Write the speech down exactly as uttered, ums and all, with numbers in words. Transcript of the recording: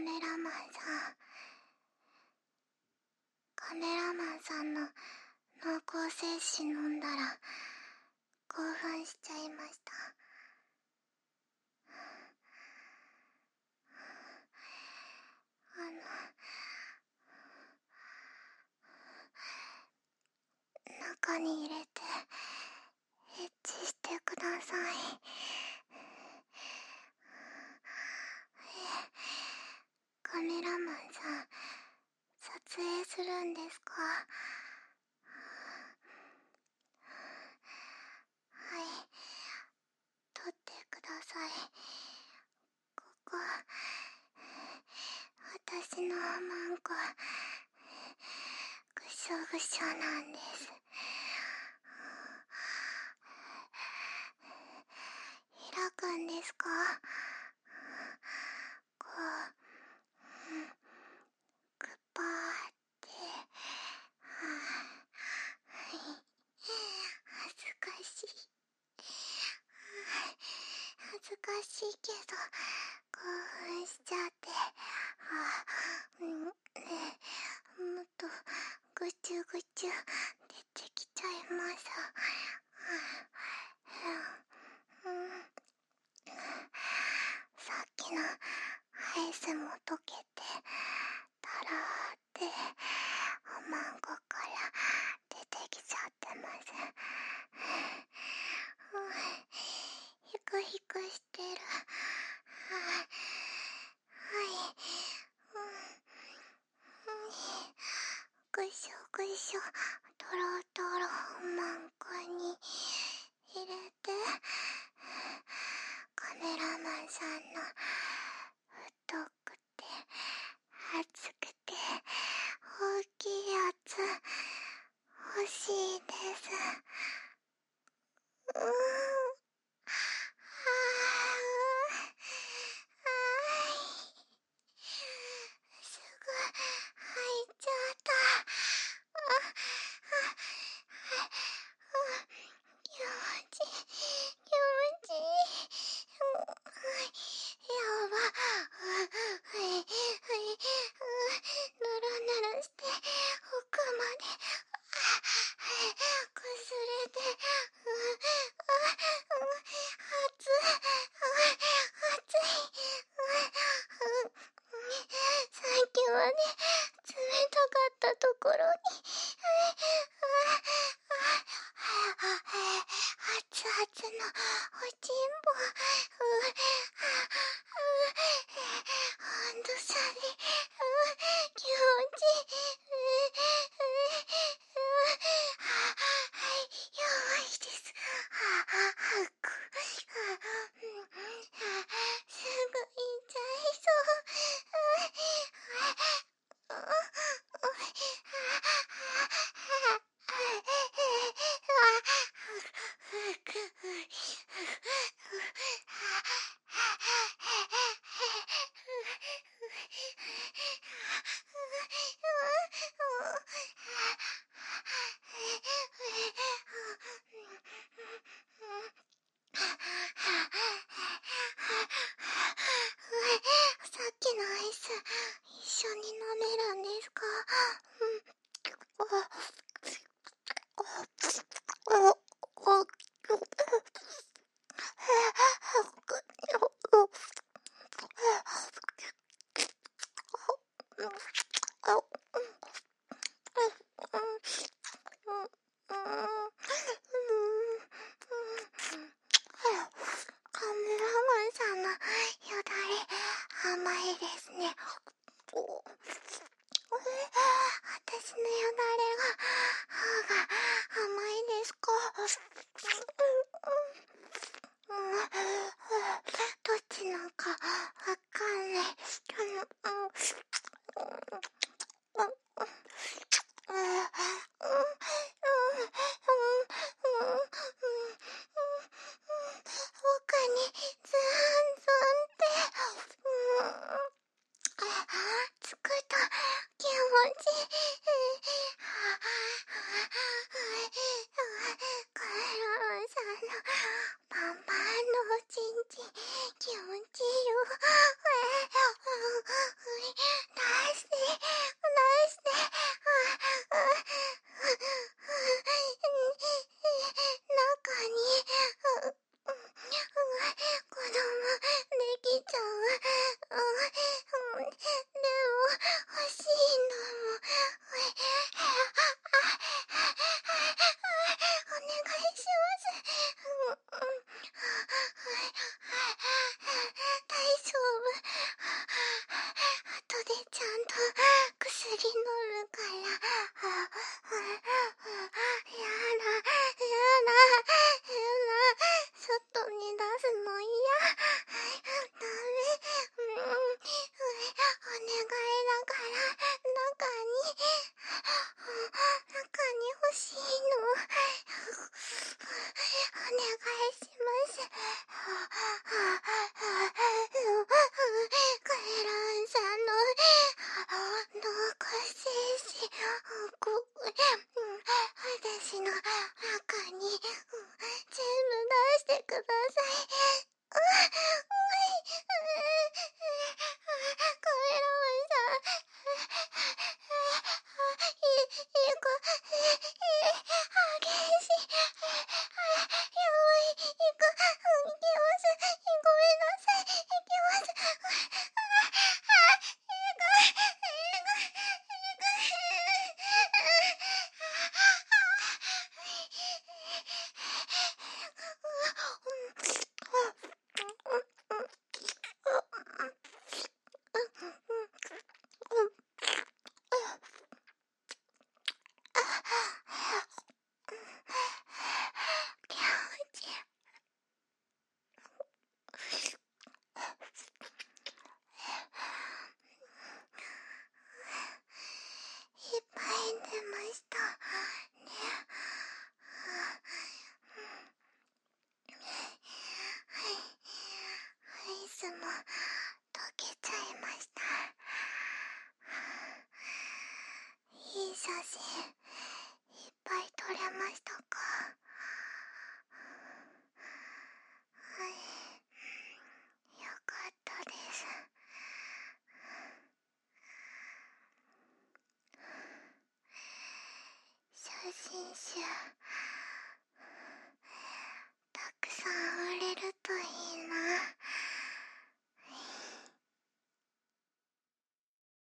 メラマンさん、カメラマンさんの濃厚摂取飲んだら興奮しちゃいました。あの中に入れてエッチしてください。カメラマンさん、撮影するんですか？はい、撮ってください。ここ私のマンコぐしょぐしょなんです。開くんですか？こう、うん、グッパーって、はぁ、恥ずかしい。恥ずかしいけど興奮しちゃって、はぁ、うん、ねえ、もっとぐちゅぐちゅ出てきちゃいます。うん、さっきのアイスも溶けてたらーっておまんこから出てきちゃってます。ヒクヒクしてる。はい、うん、ぐしょぐしょとろとろおまんこに入れて、カメラマンさんの太くて厚くて大きいやつ欲しいです。うーん、あー、あーい、すぐ入っちゃった。あ、あ、あ、あ、気持ちいい、気持ちいい。やば、はいはい、ぬるぬるして奥までこすれて、熱い、熱い。さっきまで冷たかったところに熱々のおちんぽ、温度差で気持ちいい。はい、やばいです。すぐ行っちゃいそう。さっきのアイス一緒に飲めるんですか？カメラマンさんのよだれ甘いですね。私のよだれが歯が甘いですか？どっちのかわかんない。奥にズンズンってつくと気持ちいい。カメラマンさんのパンパンのおちんちん気持ちいいよ。 うんうん、大丈夫。後でちゃんと薬飲むから。やだ、やだ、やだ、外に出すの嫌。ダメ。うん、お願いだから、中に、中に欲しいの。お願いします。カエランさんの脳骨精子、こ私の中に全部出してください。カエランさん、い、いい子、激しい。やばい、行く、行きます。ごめんなさい、行きます。気持ちいい。いっぱい出ましたね。はい、アイスも溶けちゃいました。いい写真いっぱい撮れましたか？はい、よかったです。写真集